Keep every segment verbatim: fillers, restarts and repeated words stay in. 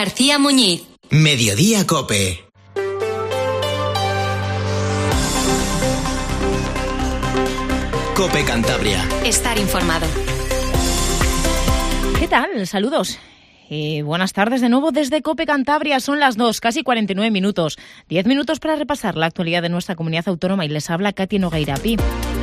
García Muñiz. Mediodía Cope. Cope Cantabria. Estar informado. ¿Qué tal? Saludos. Y buenas tardes de nuevo desde Cope Cantabria. Son las dos, casi cuarenta y nueve minutos. diez minutos para repasar la actualidad de nuestra comunidad autónoma y les habla Katy Nogueirapi.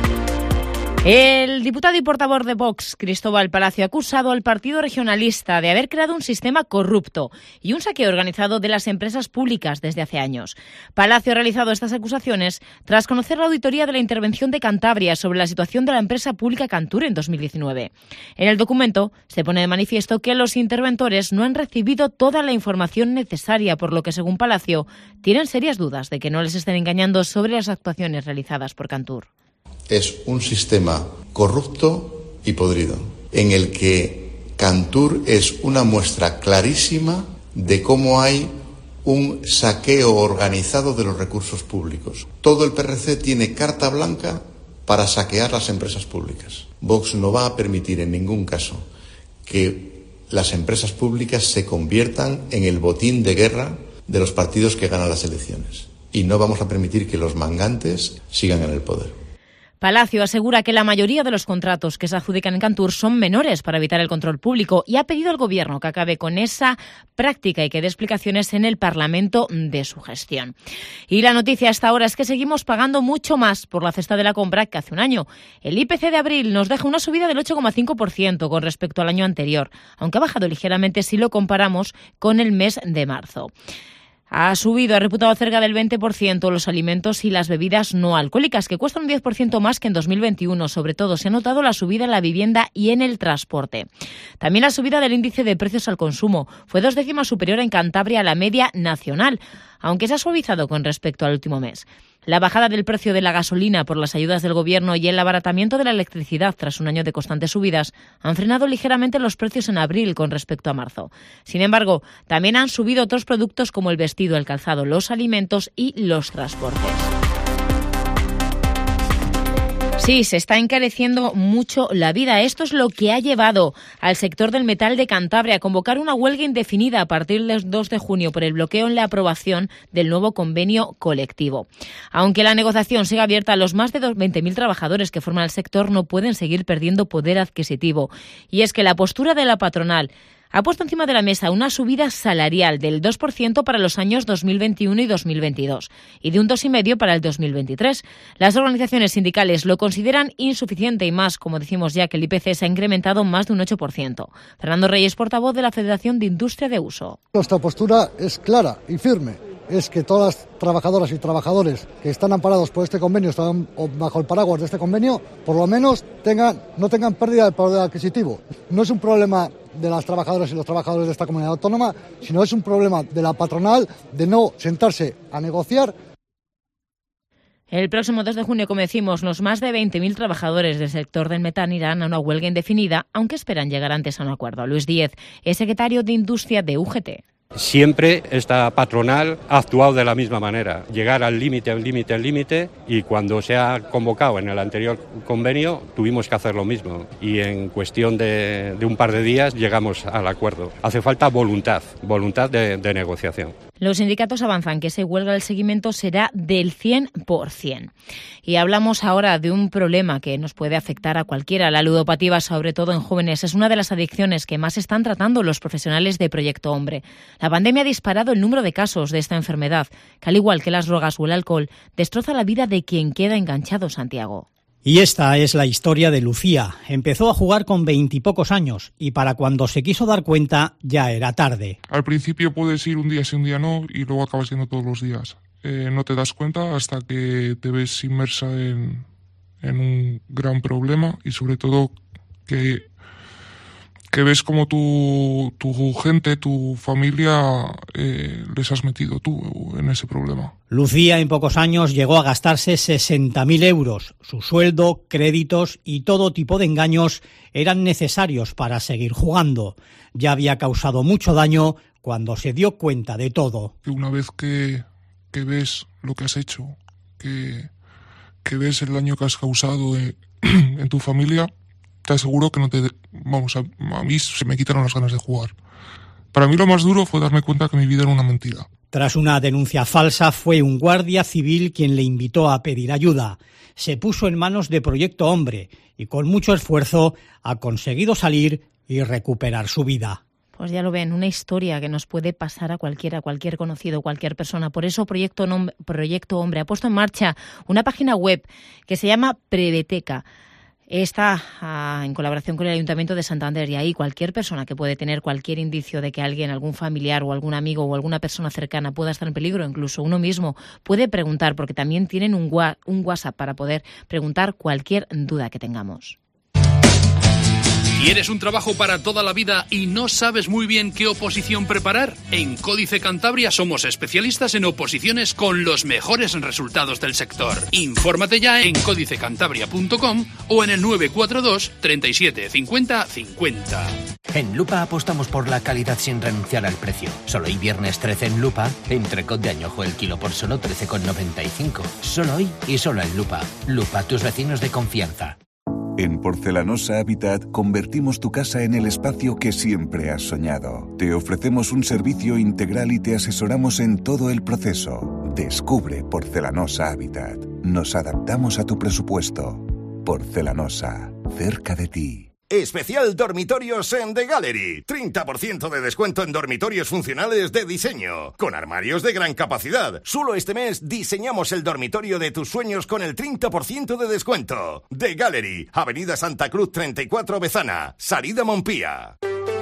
El diputado y portavoz de Vox, Cristóbal Palacio, ha acusado al Partido Regionalista de haber creado un sistema corrupto y un saqueo organizado de las empresas públicas desde hace años. Palacio ha realizado estas acusaciones tras conocer la auditoría de la intervención de Cantabria sobre la situación de la empresa pública Cantur en dos mil diecinueve. En el documento se pone de manifiesto que los interventores no han recibido toda la información necesaria, por lo que, según Palacio, tienen serias dudas de que no les estén engañando sobre las actuaciones realizadas por Cantur. Es un sistema corrupto y podrido, en el que Cantur es una muestra clarísima de cómo hay un saqueo organizado de los recursos públicos. Todo el P R C tiene carta blanca para saquear las empresas públicas. Vox no va a permitir en ningún caso que las empresas públicas se conviertan en el botín de guerra de los partidos que ganan las elecciones. Y no vamos a permitir que los mangantes sigan en el poder. Palacio asegura que la mayoría de los contratos que se adjudican en Cantur son menores para evitar el control público y ha pedido al Gobierno que acabe con esa práctica y que dé explicaciones en el Parlamento de su gestión. Y la noticia hasta ahora es que seguimos pagando mucho más por la cesta de la compra que hace un año. El I P C de abril nos deja una subida del ocho coma cinco por ciento con respecto al año anterior, aunque ha bajado ligeramente si lo comparamos con el mes de marzo. Ha subido, ha reputado cerca del veinte por ciento los alimentos y las bebidas no alcohólicas, que cuestan un diez por ciento más que en dos mil veintiuno. Sobre todo se ha notado la subida en la vivienda y en el transporte. También la subida del índice de precios al consumo fue dos décimas superior en Cantabria a la media nacional, aunque se ha suavizado con respecto al último mes. La bajada del precio de la gasolina por las ayudas del Gobierno y el abaratamiento de la electricidad tras un año de constantes subidas han frenado ligeramente los precios en abril con respecto a marzo. Sin embargo, también han subido otros productos como el vestido, el calzado, los alimentos y los transportes. Sí, se está encareciendo mucho la vida. Esto es lo que ha llevado al sector del metal de Cantabria a convocar una huelga indefinida a partir del dos de junio por el bloqueo en la aprobación del nuevo convenio colectivo. Aunque la negociación sigue abierta, los más de veinte mil trabajadores que forman el sector no pueden seguir perdiendo poder adquisitivo. Y es que la postura de la patronal ha puesto encima de la mesa una subida salarial del dos por ciento para los años dos mil veintiuno y dos mil veintidós y de un dos coma cinco por ciento para el dos mil veintitrés. Las organizaciones sindicales lo consideran insuficiente y más, como decimos ya, que el I P C se ha incrementado más de un ocho por ciento. Fernando Reyes, portavoz de la Federación de Industria de Uso. Nuestra postura es clara y firme. Es que todas las trabajadoras y trabajadores que están amparados por este convenio, están bajo el paraguas de este convenio, por lo menos tengan, no tengan pérdida de poder adquisitivo. No es un problema de las trabajadoras y los trabajadores de esta comunidad autónoma, sino es un problema de la patronal de no sentarse a negociar. El próximo dos de junio, como decimos, los más de veinte mil trabajadores del sector del metal irán a una huelga indefinida, aunque esperan llegar antes a un acuerdo. Luis Díez es secretario de Industria de U G T. Siempre esta patronal ha actuado de la misma manera, llegar al límite, al límite, al límite, y cuando se ha convocado en el anterior convenio tuvimos que hacer lo mismo y en cuestión de, de un par de días llegamos al acuerdo. Hace falta voluntad, voluntad de, de negociación. Los sindicatos avanzan que esa huelga del seguimiento será del cien por ciento. Y hablamos ahora de un problema que nos puede afectar a cualquiera. La ludopatía, sobre todo en jóvenes, es una de las adicciones que más están tratando los profesionales de Proyecto Hombre. La pandemia ha disparado el número de casos de esta enfermedad, que al igual que las drogas o el alcohol, destroza la vida de quien queda enganchado, Santiago. Y esta es la historia de Lucía. Empezó a jugar con veintipocos años y para cuando se quiso dar cuenta ya era tarde. Al principio puedes ir un día sí, un día no y luego acabas yendo todos los días. Eh, no te das cuenta hasta que te ves inmersa en, en un gran problema y sobre todo que, que ves como tu, tu gente, tu familia, eh, les has metido tú en ese problema. Lucía en pocos años llegó a gastarse sesenta mil euros. Su sueldo, créditos y todo tipo de engaños eran necesarios para seguir jugando. Ya había causado mucho daño cuando se dio cuenta de todo. Una vez que, que ves lo que has hecho, que, que ves el daño que has causado en, en tu familia, te aseguro que no te... Vamos, a, a mí se me quitaron las ganas de jugar. Para mí lo más duro fue darme cuenta que mi vida era una mentira. Tras una denuncia falsa, fue un guardia civil quien le invitó a pedir ayuda. Se puso en manos de Proyecto Hombre y con mucho esfuerzo ha conseguido salir y recuperar su vida. Pues ya lo ven, una historia que nos puede pasar a cualquiera, cualquier conocido, cualquier persona. Por eso Proyecto, Nom- Proyecto Hombre ha puesto en marcha una página web que se llama Preveteca. Está ah, en colaboración con el Ayuntamiento de Santander y ahí cualquier persona que puede tener cualquier indicio de que alguien, algún familiar o algún amigo o alguna persona cercana pueda estar en peligro, incluso uno mismo, puede preguntar, porque también tienen un, wa- un WhatsApp para poder preguntar cualquier duda que tengamos. ¿Quieres un trabajo para toda la vida y no sabes muy bien qué oposición preparar? En Códice Cantabria somos especialistas en oposiciones con los mejores resultados del sector. Infórmate ya en códice cantabria punto com o en el nueve cuatro dos, treinta y siete, cincuenta, cincuenta. En Lupa apostamos por la calidad sin renunciar al precio. Solo hoy viernes trece en Lupa, entrecot de añojo el kilo por solo trece con noventa y cinco. Solo hoy y solo en Lupa. Lupa, tus vecinos de confianza. En Porcelanosa Habitat convertimos tu casa en el espacio que siempre has soñado. Te ofrecemos un servicio integral y te asesoramos en todo el proceso. Descubre Porcelanosa Habitat. Nos adaptamos a tu presupuesto. Porcelanosa, cerca de ti. Especial dormitorios en The Gallery. treinta por ciento de descuento en dormitorios funcionales de diseño, con armarios de gran capacidad. Solo este mes diseñamos el dormitorio de tus sueños con el treinta por ciento de descuento. The Gallery, Avenida Santa Cruz treinta y cuatro Bezana, Salida Montpía.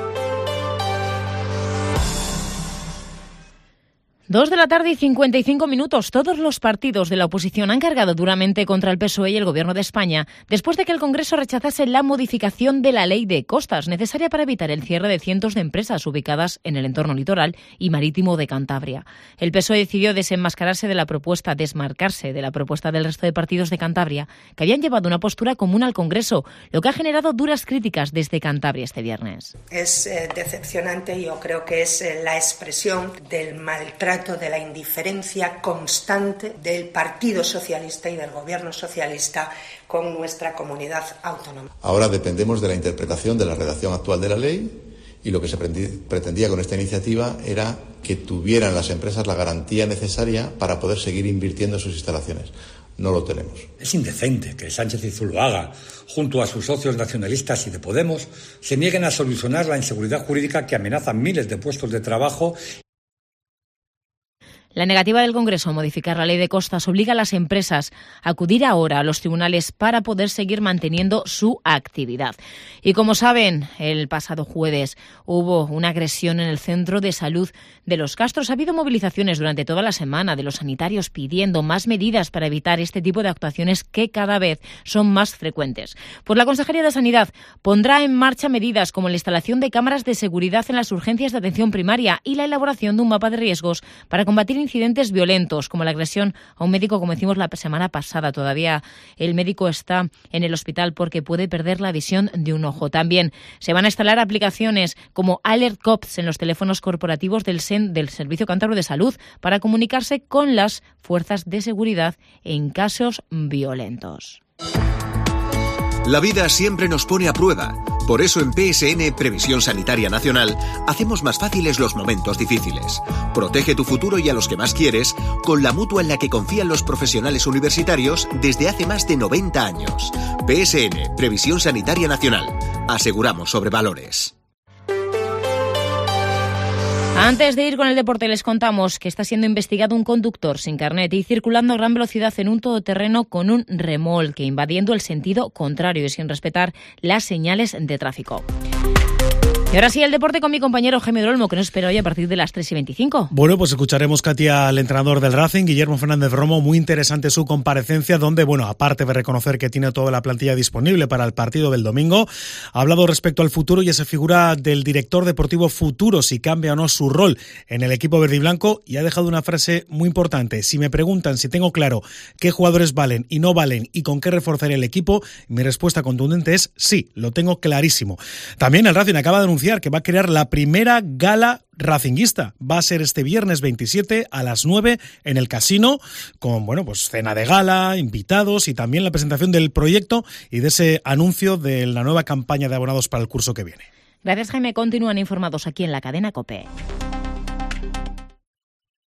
Dos de la tarde y cincuenta y cinco minutos. Todos los partidos de la oposición han cargado duramente contra el P S O E y el Gobierno de España después de que el Congreso rechazase la modificación de la Ley de Costas, necesaria para evitar el cierre de cientos de empresas ubicadas en el entorno litoral y marítimo de Cantabria. El P S O E decidió desenmascararse de la propuesta, desmarcarse de la propuesta del resto de partidos de Cantabria, que habían llevado una postura común al Congreso, lo que ha generado duras críticas desde Cantabria este viernes. Es eh, decepcionante, yo creo que es eh, la expresión del maltrato, de la indiferencia constante del Partido Socialista y del Gobierno Socialista con nuestra comunidad autónoma. Ahora dependemos de la interpretación de la redacción actual de la ley y lo que se pretendía con esta iniciativa era que tuvieran las empresas la garantía necesaria para poder seguir invirtiendo en sus instalaciones. No lo tenemos. Es indecente que Sánchez y Zuloaga, junto a sus socios nacionalistas y de Podemos, se nieguen a solucionar la inseguridad jurídica que amenaza miles de puestos de trabajo. La negativa del Congreso a modificar la Ley de Costas obliga a las empresas a acudir ahora a los tribunales para poder seguir manteniendo su actividad. Y como saben, el pasado jueves hubo una agresión en el Centro de Salud de Los Castros. Ha habido movilizaciones durante toda la semana de los sanitarios pidiendo más medidas para evitar este tipo de actuaciones que cada vez son más frecuentes. Pues la Consejería de Sanidad pondrá en marcha medidas como la instalación de cámaras de seguridad en las urgencias de atención primaria y la elaboración de un mapa de riesgos para combatir incidentes violentos, como la agresión a un médico, como decimos la semana pasada. Todavía el médico está en el hospital porque puede perder la visión de un ojo. También se van a instalar aplicaciones como Alert Cops en los teléfonos corporativos del, SEN, del Servicio Cántabro de Salud para comunicarse con las fuerzas de seguridad en casos violentos. La vida siempre nos pone a prueba. Por eso en P S N Previsión Sanitaria Nacional hacemos más fáciles los momentos difíciles. Protege tu futuro y a los que más quieres con la mutua en la que confían los profesionales universitarios desde hace más de noventa años. P S N Previsión Sanitaria Nacional. Aseguramos sobre valores. Antes de ir con el deporte, les contamos que está siendo investigado un conductor sin carnet y circulando a gran velocidad en un todoterreno con un remolque, invadiendo el sentido contrario y sin respetar las señales de tráfico. Y ahora sí, el deporte con mi compañero Jaime del Olmo, que nos espera hoy a partir de las tres y veinticinco. Bueno, pues escucharemos, Katia, al entrenador del Racing, Guillermo Fernández Romo. Muy interesante su comparecencia, donde, bueno, aparte de reconocer que tiene toda la plantilla disponible para el partido del domingo, ha hablado respecto al futuro y esa figura del director deportivo futuro, si cambia o no su rol en el equipo verde y blanco, y ha dejado una frase muy importante. Si me preguntan si tengo claro qué jugadores valen y no valen y con qué reforzar el equipo, mi respuesta contundente es sí, lo tengo clarísimo. También el Racing acaba de anunciar que va a crear la primera gala racinguista. Va a ser este viernes veintisiete a las nueve en el Casino, con, bueno, pues cena de gala, invitados y también la presentación del proyecto y de ese anuncio de la nueva campaña de abonados para el curso que viene. Gracias, Jaime. Continúan informados aquí en la cadena COPE.